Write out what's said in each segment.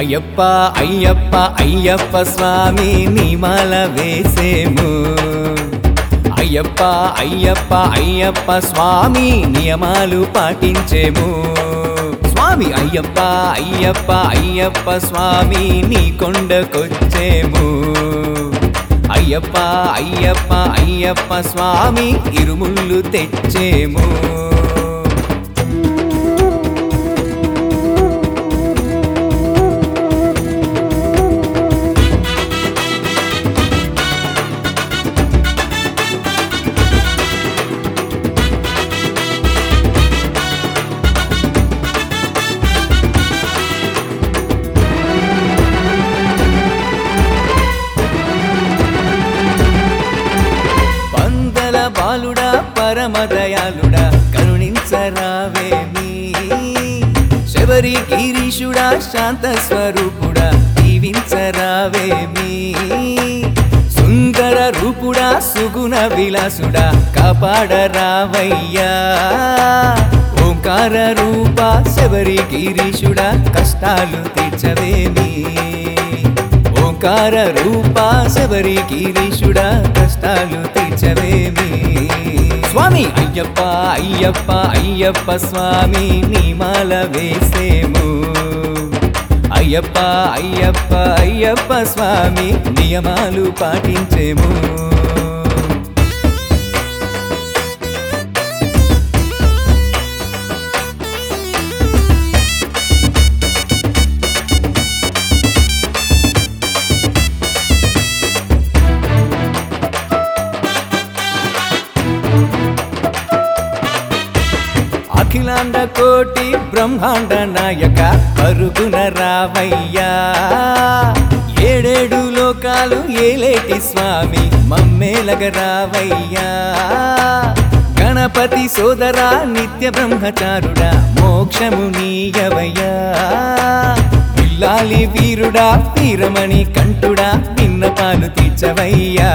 అయ్యప్ప అయ్యప్ప అయ్యప్ప స్వామి నిమాల వేసేము అయ్యప్ప అయ్యప్ప అయ్యప్ప స్వామి నియమాలు పాటించేము స్వామి అయ్యప్ప అయ్యప్ప అయ్యప్ప స్వామి నీ కొండకొచ్చేము అయ్యప్ప అయ్యప్ప అయ్యప్ప స్వామి ఇరుముళ్ళు తెచ్చేము బాలుడా పరమదయాళుడా కరుణించరావేమి శబరి గిరీశుడా శాంత స్వరూపుడా దీవించరావేమి సుందర రూపుడా సుగుణ విలాసుడా కాపాడరావయ్యా ఓంకార రూప శబరి గిరీశుడా కష్టాలు తీర్చవేమి ఓంకార రూప శబరి గిరీశుడా కష్టాలు తీర్చవేమి స్వామి అయ్యప్ప అయ్యప్ప అయ్యప్ప స్వామి నిమాల వేసేము అయ్యప్ప అయ్యప్ప అయ్యప్ప స్వామి నియమాలు పాటించేము అఖిలాండ కోటి బ్రహ్మాండ నాయక పరుగున రావయ్యా ఏడేడు లోకాలు ఏలేటి స్వామి మమ్మేలగ రావయ్యా గణపతి సోదరా నిత్య బ్రహ్మచారుడా మోక్షము నీయవయ్యా పిల్లాలి వీరుడా వీరమణి కంఠుడా విన్నపాలు తీర్చవయ్యా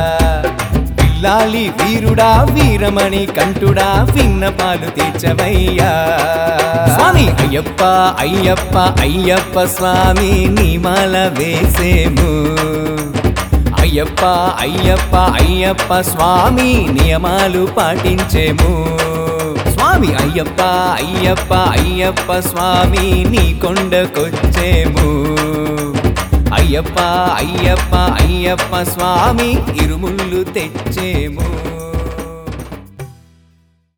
లాలి వీరుడా వీరమణి కంఠుడా విన్నపాలు తీర్చవయ్యా స్వామి అయ్యప్ప అయ్యప్ప అయ్యప్ప స్వామి నిమాల వేసేము అయ్యప్ప అయ్యప్ప అయ్యప్ప స్వామి నియమాలు పాటించేము స్వామి అయ్యప్ప అయ్యప్ప అయ్యప్ప స్వామి నీ కొండకొచ్చేము అయ్యప్ప అయ్యప్ప అయ్యప్ప స్వామి ఇరుముళ్ళు తెచ్చేము